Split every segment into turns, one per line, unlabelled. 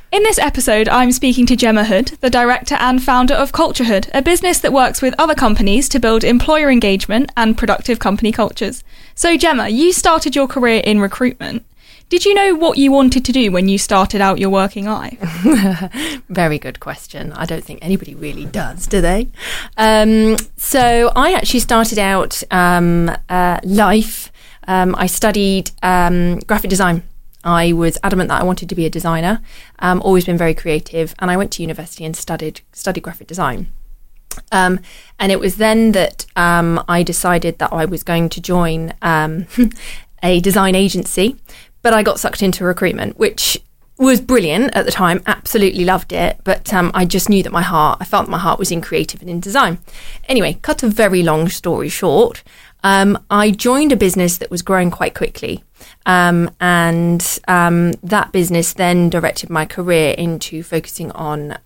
In this episode, I'm speaking to Gemma Hood, the director and founder of Culture Hood, a business that works with other companies to build employer engagement and productive company cultures. So Gemma, you started your career in recruitment. Did you know what you wanted to do when you started out your working life?
Very good question. I don't think anybody really does, do they? So I actually started out life. I studied graphic design. I was adamant that I wanted to be a designer, always been very creative, and I went to university and studied graphic design. And it was then that I decided that I was going to join a design agency, but I got sucked into recruitment, which was brilliant at the time, absolutely loved it, but I just knew that I felt that my heart was in creative and in design. Anyway, cut a very long story short, I joined a business that was growing quite quickly. And that business then directed my career into focusing on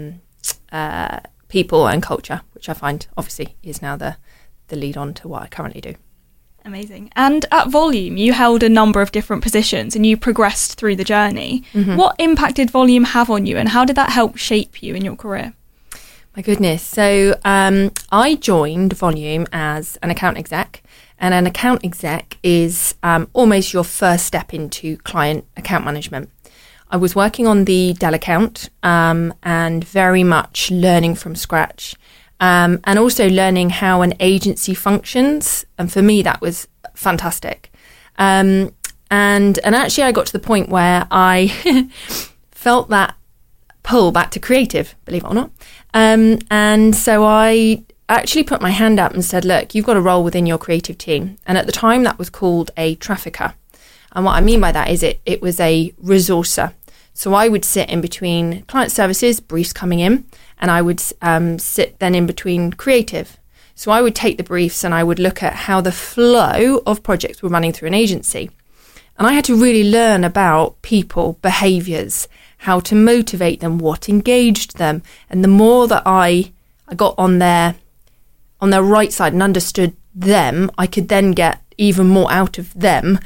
people and culture, which I find obviously is now the lead on to what I currently do.
Amazing. And at Volume, you held a number of different positions and you progressed through the journey. Mm-hmm. What impact did Volume have on you and how did that help shape you in your career?
My goodness. So I joined Volume as an account exec, and an account exec is almost your first step into client account management. I was working on the Dell account and very much learning from scratch and also learning how an agency functions. And for me, that was fantastic. And actually, I got to the point where I felt that pull back to creative, believe it or not. And so I actually put my hand up and said, look, you've got a role within your creative team. And at the time that was called a trafficker. And what I mean by that is it was a resourcer. So I would sit in between client services, briefs coming in, and I would sit then in between creative. So I would take the briefs and I would look at how the flow of projects were running through an agency. And I had to really learn about people, behaviours, how to motivate them, what engaged them. And the more that I got on their right side and understood them, I could then get even more out of them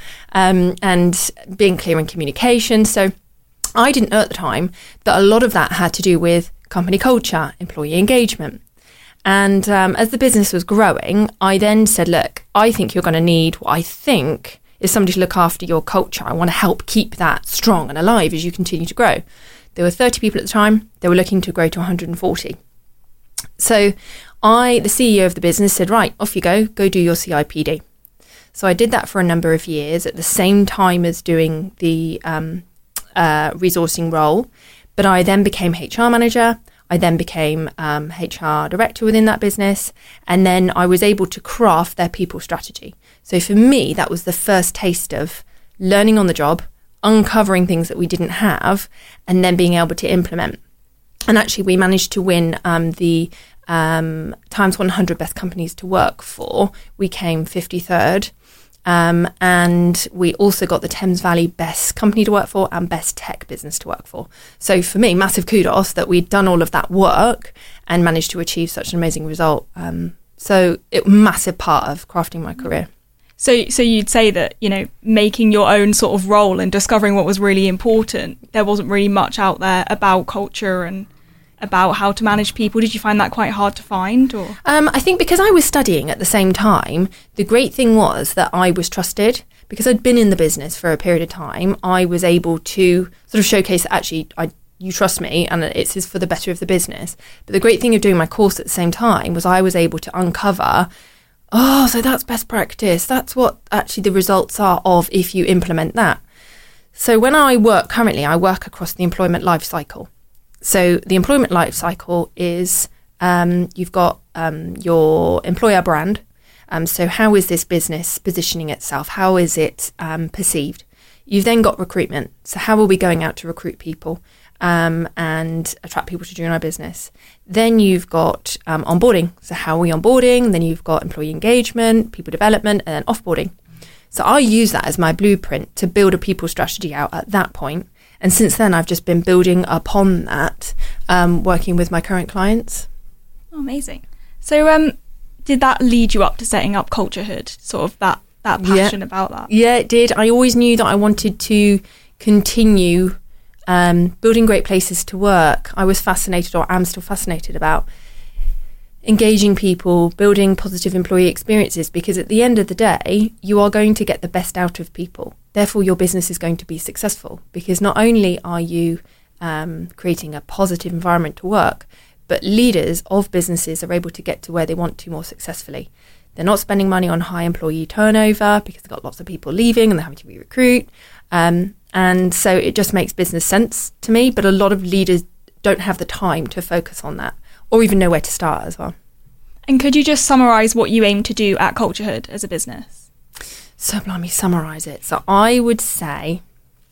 and being clear in communication. So I didn't know at the time that a lot of that had to do with company culture, employee engagement. And as the business was growing, I then said, look, I think you're going to need what I think is somebody to look after your culture. I want to help keep that strong and alive as you continue to grow. There were 30 people at the time. They were looking to grow to 140. So the CEO of the business said, right, off you go do your CIPD. So I did that for a number of years at the same time as doing the resourcing role. But I then became HR manager. I then became HR director within that business. And then I was able to craft their people strategy. So for me, that was the first taste of learning on the job, uncovering things that we didn't have, and then being able to implement. And actually, we managed to win the Times 100 Best Companies to Work For. We came 53rd. And we also got the Thames Valley Best Company to Work For and Best Tech Business to Work For. So for me, massive kudos that we'd done all of that work and managed to achieve such an amazing result. So it was a massive part of crafting my career.
So you'd say that, making your own sort of role and discovering what was really important, there wasn't really much out there about culture and about how to manage people. Did you find that quite hard to find? Or
I think because I was studying at the same time, the great thing was that I was trusted. Because I'd been in the business for a period of time, I was able to sort of showcase that actually you trust me and it's for the better of the business. But the great thing of doing my course at the same time was I was able to uncover, so that's best practice. That's what actually the results are of if you implement that. So when I work across the employment life cycle. So the employment life cycle is you've got your employer brand. So how is this business positioning itself? How is it perceived? You've then got recruitment. So how are we going out to recruit people and attract people to join our business? Then you've got onboarding. So how are we onboarding? Then you've got employee engagement, people development, and then offboarding. So I use that as my blueprint to build a people strategy out at that point. And since then, I've just been building upon that, working with my current clients.
Oh, amazing. So did that lead you up to setting up Culture Hood, sort of that passion about that?
Yeah, it did. I always knew that I wanted to continue building great places to work. I was fascinated, or am still fascinated, about engaging people, building positive employee experiences, because at the end of the day, you are going to get the best out of people. Therefore, your business is going to be successful, because not only are you creating a positive environment to work, but leaders of businesses are able to get to where they want to more successfully. They're not spending money on high employee turnover because they've got lots of people leaving and they're having to re-recruit. And so it just makes business sense to me, but a lot of leaders don't have the time to focus on that, or even know where to start as well.
And could you just summarise what you aim to do at Culturehood as a business?
So blimey, summarise it. So I would say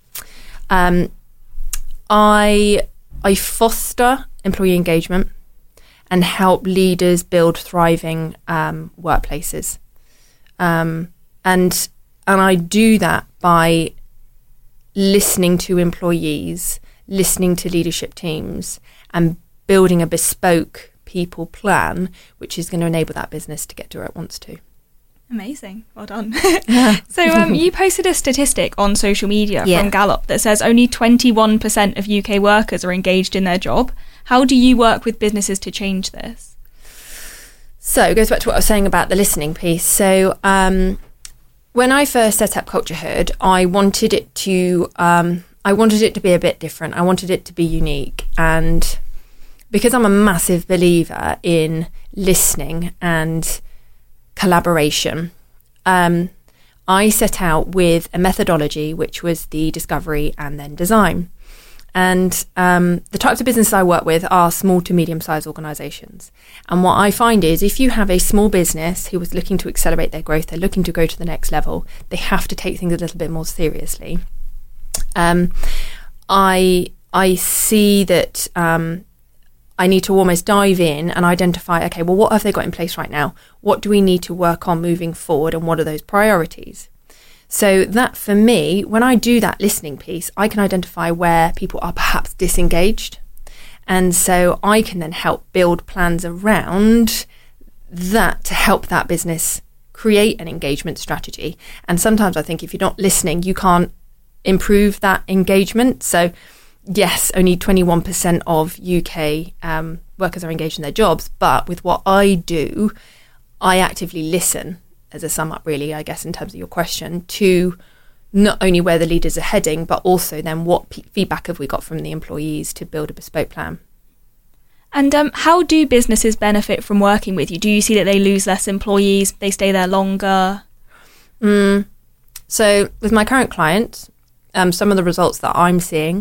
I foster employee engagement and help leaders build thriving workplaces. And I do that by listening to employees, listening to leadership teams, and building a bespoke people plan, which is going to enable that business to get to where it wants to.
Amazing. Well done.
Yeah.
So you posted a statistic on social media
Yeah.
from Gallup that says only 21% of UK workers are engaged in their job. How do you work with businesses to change this?
So it goes back to what I was saying about the listening piece. So when I first set up Culturehood, I wanted it to be a bit different. I wanted it to be unique. And because I'm a massive believer in listening and collaboration, I set out with a methodology, which was the discovery and then design. And the types of businesses I work with are small to medium-sized organisations. And what I find is if you have a small business who is looking to accelerate their growth, they're looking to go to the next level, they have to take things a little bit more seriously. I see that I need to almost dive in and identify, okay, well, what have they got in place right now? What do we need to work on moving forward, and what are those priorities? So that, for me, when I do that listening piece, I can identify where people are perhaps disengaged. And so I can then help build plans around that to help that business create an engagement strategy. And sometimes I think if you're not listening, you can't improve that engagement. So yes, only 21% of UK workers are engaged in their jobs. But with what I do, I actively listen, as a sum up, really, I guess, in terms of your question, to not only where the leaders are heading, but also then what feedback have we got from the employees to build a bespoke plan.
And how do businesses benefit from working with you? Do you see that they lose less employees, they stay there longer?
So with my current clients, some of the results that I'm seeing,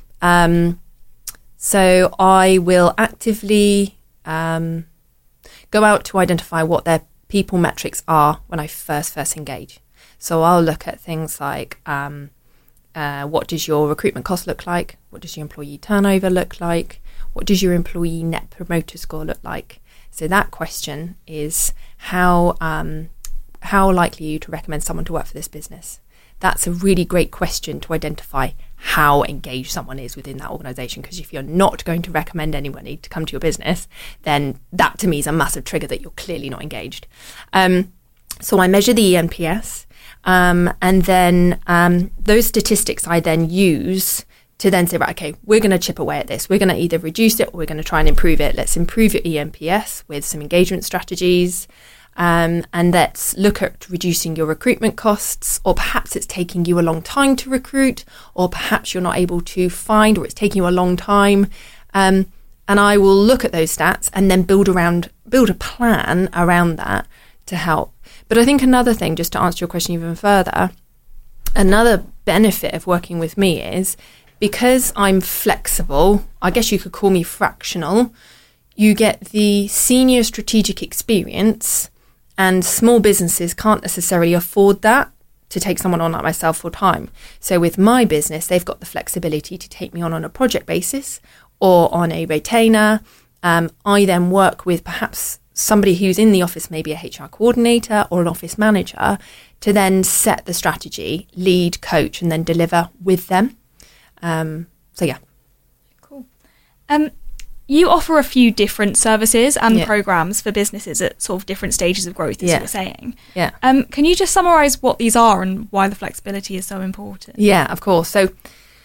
so I will actively go out to identify what their people metrics are when I first engage. So I'll look at things like what does your recruitment cost look like? What does your employee turnover look like? What does your employee net promoter score look like? So that question is how likely are you to recommend someone to work for this business? That's a really great question to identify how engaged someone is within that organisation. Because if you're not going to recommend anybody to come to your business, then that to me is a massive trigger that you're clearly not engaged. So I measure the eNPS, and then those statistics I then use to then say, right, okay, we're going to chip away at this. We're going to either reduce it or we're going to try and improve it. Let's improve your eNPS with some engagement strategies. And let's look at reducing your recruitment costs, or perhaps it's taking you a long time to recruit, or perhaps you're not able to find, or it's taking you a long time. And I will look at those stats and then build a plan around that to help. But I think another thing, just to answer your question even further, another benefit of working with me is because I'm flexible, I guess you could call me fractional, you get the senior strategic experience. And small businesses can't necessarily afford that to take someone on like myself full time. So with my business, they've got the flexibility to take me on a project basis or on a retainer. I then work with perhaps somebody who's in the office, maybe a HR coordinator or an office manager, to then set the strategy, lead, coach, and then deliver with them. So yeah.
Cool. You offer a few different services and programs for businesses at sort of different stages of growth, as you were saying.
Yeah.
Can you just summarise what these are and why the flexibility is so important?
Yeah, of course. So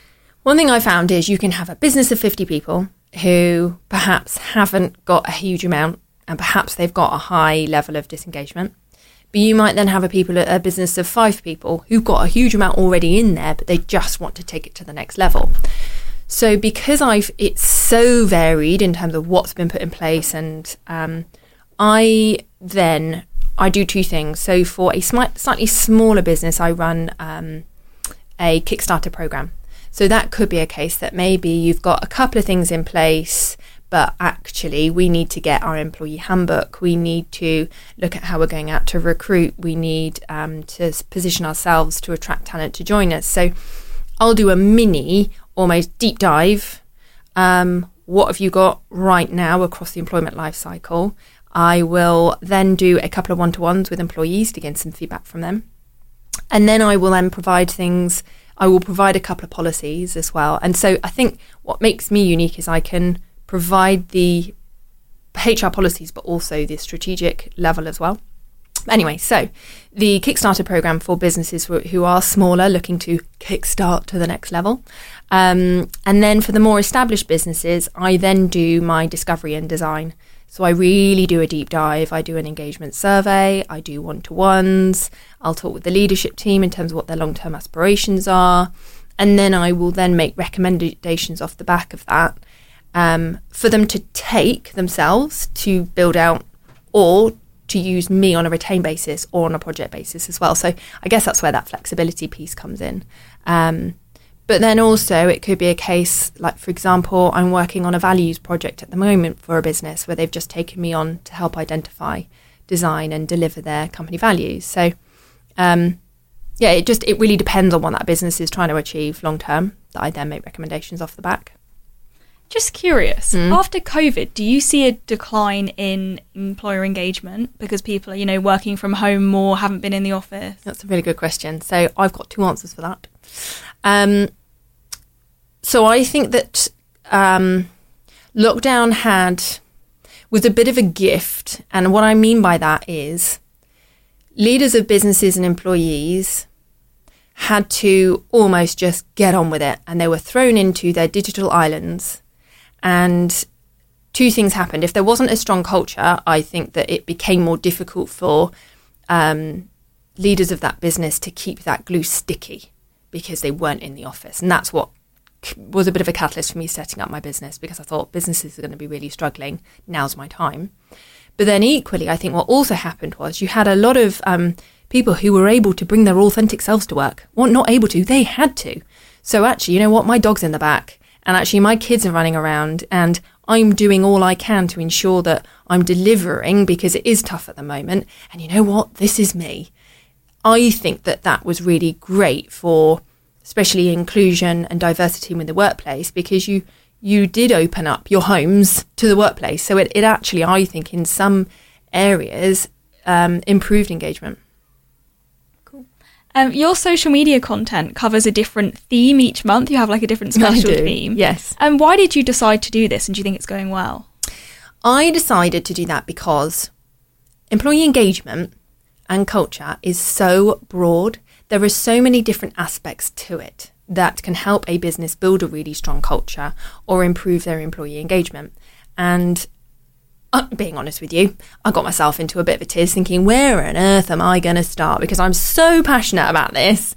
One thing I found is you can have a business of 50 people who perhaps haven't got a huge amount and perhaps they've got a high level of disengagement. But you might then have a business of 5 people who've got a huge amount already in there, but they just want to take it to the next level. So because it's so varied in terms of what's been put in place, and I do 2 things. So for a slightly smaller business, I run a Kickstarter program. So that could be a case that maybe you've got a couple of things in place, but actually we need to get our employee handbook. We need to look at how we're going out to recruit. We need to position ourselves to attract talent to join us. So I'll do a mini, almost deep dive. What have you got right now across the employment life cycle? I will then do a couple of one-to-ones with employees to get some feedback from them. And then I will then provide a couple of policies as well. And so I think what makes me unique is I can provide the HR policies, but also the strategic level as well. Anyway, so the Kickstarter program for businesses who are smaller, looking to kickstart to the next level. And then for the more established businesses, I then do my discovery and design. So I really do a deep dive. I do an engagement survey. I do one-to-ones. I'll talk with the leadership team in terms of what their long-term aspirations are. And then I will then make recommendations off the back of that for them to take themselves to build out, or to use me on a retained basis or on a project basis as well. So I guess that's where that flexibility piece comes in. But then also it could be a case, like, for example, I'm working on a values project at the moment for a business where they've just taken me on to help identify, design and deliver their company values. So, it really depends on what that business is trying to achieve long term, that I then make recommendations off the back.
Just curious, after COVID, do you see a decline in employer engagement because people are, working from home more, haven't been in the office?
That's a really good question. So I've got 2 answers for that. So I think that lockdown was a bit of a gift. And what I mean by that is leaders of businesses and employees had to almost just get on with it. And they were thrown into their digital islands. And 2 things happened. If there wasn't a strong culture, I think that it became more difficult for leaders of that business to keep that glue sticky because they weren't in the office. And that's what was a bit of a catalyst for me setting up my business, because I thought businesses are going to be really struggling. Now's my time. But then equally, I think what also happened was you had a lot of people who were able to bring their authentic selves to work. Well, not able to, they had to. So actually, you know what? My dog's in the back and actually my kids are running around and I'm doing all I can to ensure that I'm delivering, because it is tough at the moment. And you know what? This is me. I think that was really great for especially inclusion and diversity in the workplace, because you did open up your homes to the workplace. So it actually, I think, in some areas, improved engagement.
Cool. Your social media content covers a different theme each month. You have like a different special theme.
Yes.
And why did you decide to do this, and do you think it's going well?
I decided to do that because employee engagement and culture is so broad. There are so many different aspects to it that can help a business build a really strong culture or improve their employee engagement. And being honest with you, I got myself into a bit of a tiz thinking, where on earth am I going to start? Because I'm so passionate about this.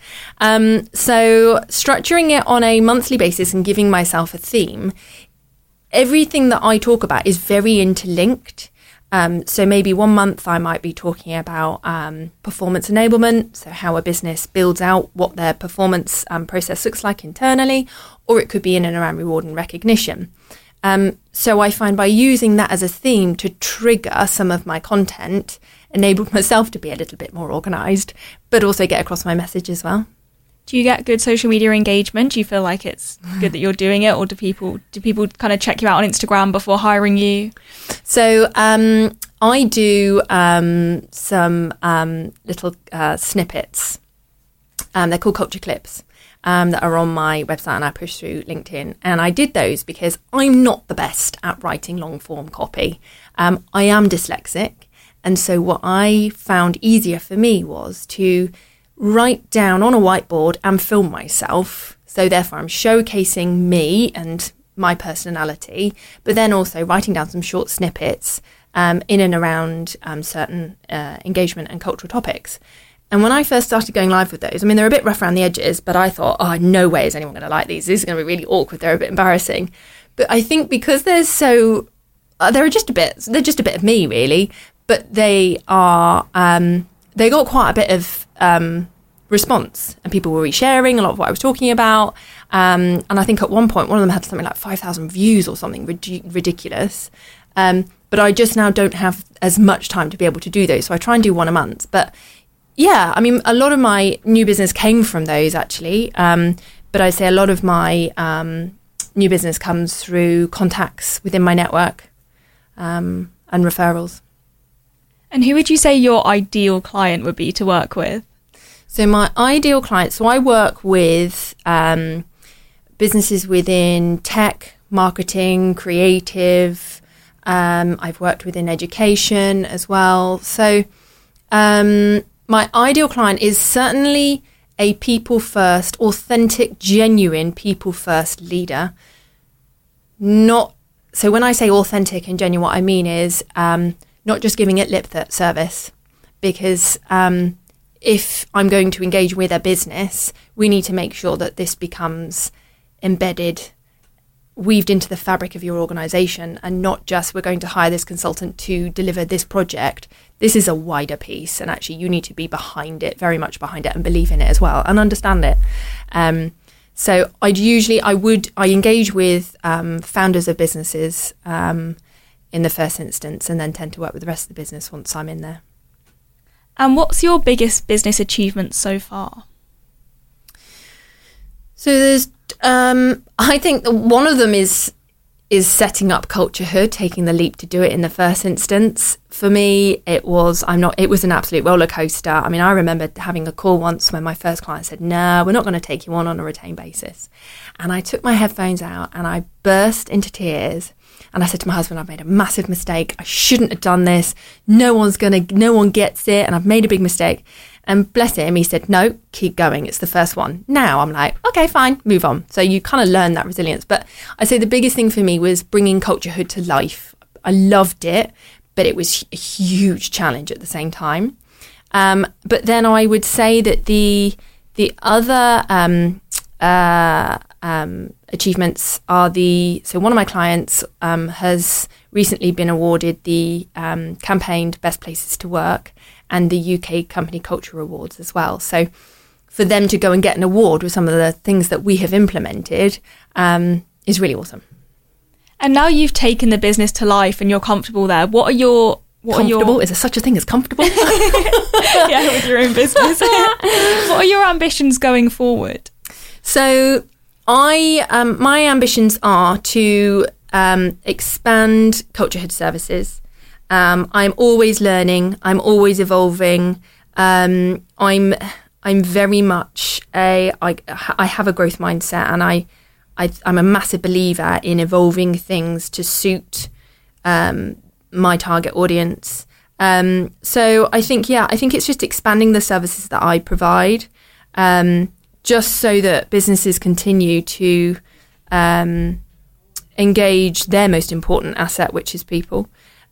So structuring it on a monthly basis and giving myself a theme, everything that I talk about is very interlinked. So maybe 1 month I might be talking about performance enablement, so how a business builds out what their performance process looks like internally, or it could be in and around reward and recognition. So I find by using that as a theme to trigger some of my content, enabled myself to be a little bit more organised, but also get across my message as well.
Do you get good social media engagement? Do you feel like it's good that you're doing it, or do people kind of check you out on Instagram before hiring you?
So I do some little snippets. They're called culture clips that are on my website, and I push through LinkedIn. And I did those because I'm not the best at writing long form copy. I am dyslexic. And so what I found easier for me was to write down on a whiteboard and film myself So therefore, I'm showcasing me and my personality, but then also writing down some short snippets in and around certain engagement and cultural topics. And when I first started going live with those, I mean, they're a bit rough around the edges, but I thought, oh, no way is anyone going to like these. This is going to be really awkward. They're a bit embarrassing. But I think because they're just a bit of me, really. But they are, they got quite a bit of response, and people were resharing a lot of what I was talking about. And I think at one point, one of them had something like 5,000 views or something ridiculous. But I just now don't have as much time to be able to do those. So I try and do one a month. But yeah, I mean, a lot of my new business came from those, actually. But I'd say a lot of my new business comes through contacts within my network and referrals.
And who would you say your ideal client would be to work with?
So my ideal client, so I work with businesses within tech, marketing, creative. I've worked within education as well. So my ideal client is certainly a people-first, authentic, genuine people-first leader. So when I say authentic and genuine, what I mean is not just giving it lip service, because if I'm going to engage with a business, we need to make sure that this becomes embedded, weaved into the fabric of your organisation, and not just we're going to hire this consultant to deliver this project. This is a wider piece, and actually you need to be behind it, very much behind it, and believe in it as well, and understand it. So I engage with founders of businesses in the first instance, and then tend to work with the rest of the business once I'm in there.
And what's your biggest business achievement so far?
So there's, I think one of them is setting up Culture Hood, taking the leap to do it in the first instance. For me, it was an absolute roller coaster. I mean, I remember having a call once when my first client said, no, we're not going to take you on a retained basis. And I took my headphones out and I burst into tears. And I said to my husband, I've made a massive mistake. I shouldn't have done this. No one gets it. And I've made a big mistake. And bless him, he said, no, keep going. It's the first one. Now I'm like, okay, fine, move on. So you kind of learn that resilience. But I'd say the biggest thing for me was bringing Culture Hood to life. I loved it, but it was a huge challenge at the same time. But then I would say that the other achievements are so one of my clients has recently been awarded the campaigned Best Places to Work and the UK Company Culture Awards as well. So for them to go and get an award with some of the things that we have implemented is really awesome.
And now you've taken the business to life and you're comfortable there. Is there such a thing as comfortable?
Yeah,
with your own business. What are your ambitions going forward?
So my ambitions are to expand Culture Hood services. I'm always learning. I'm always evolving. I'm very much I have a growth mindset, and I'm a massive believer in evolving things to suit my target audience. So I think it's just expanding the services that I provide, just so that businesses continue to engage their most important asset, which is people.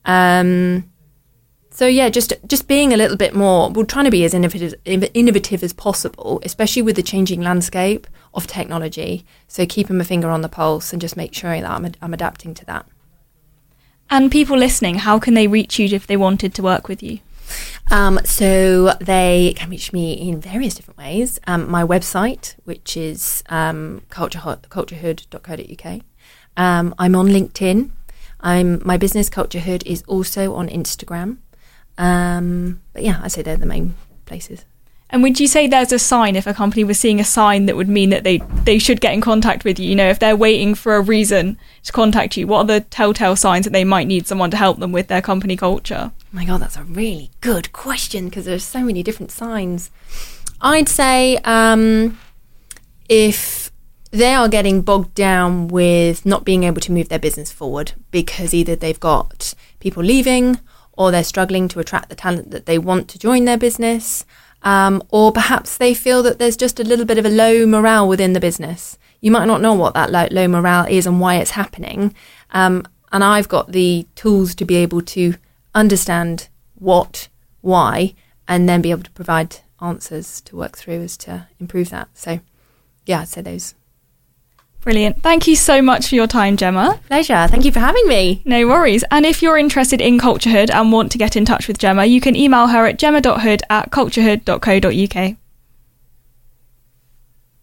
So yeah, just being a little bit more, we're trying to be as innovative as possible, especially with the changing landscape of technology. So keeping my finger on the pulse and just make sure that I'm adapting to that.
And people listening, how can they reach you if they wanted to work with you?
So they can reach me in various different ways. My website, which is culturehood.co.uk. I'm on LinkedIn. My business Culture Hood is also on Instagram. But yeah, I'd say they're the main places.
And would you say there's a sign, if a company was seeing a sign that would mean that they should get in contact with you? You know, if they're waiting for a reason to contact you, what are the telltale signs that they might need someone to help them with their company culture?
Oh my God, that's a really good question, because there's so many different signs. I'd say if they are getting bogged down with not being able to move their business forward because either they've got people leaving or they're struggling to attract the talent that they want to join their business, or perhaps they feel that there's just a little bit of a low morale within the business. You might not know what that low morale is and why it's happening. And I've got the tools to be able to understand what, why, and then be able to provide answers to work through as to improve that. So, yeah, I'd say those.
Brilliant. Thank you so much for your time, Gemma.
Pleasure. Thank you for having me.
No worries. And if you're interested in Culturehood and want to get in touch with Gemma, you can email her at gemma.hood@culturehood.co.uk.